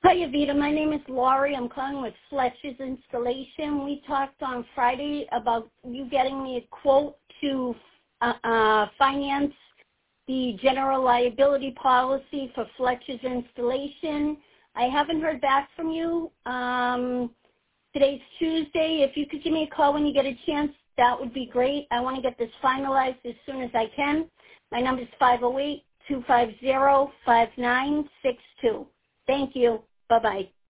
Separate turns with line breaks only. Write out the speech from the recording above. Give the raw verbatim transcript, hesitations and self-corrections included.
Hi, Avita. My name is Laurie. I'm calling with Fletcher's Installation. We talked on Friday about you getting me a quote to uh, uh, finance the general liability policy for Fletcher's Installation. I haven't heard back from you. Um, today's Tuesday. If you could give me a call when you get a chance, that would be great. I want to get this finalized as soon as I can. My number is five oh eight, two five zero, five nine six two. Thank you. Bye-bye.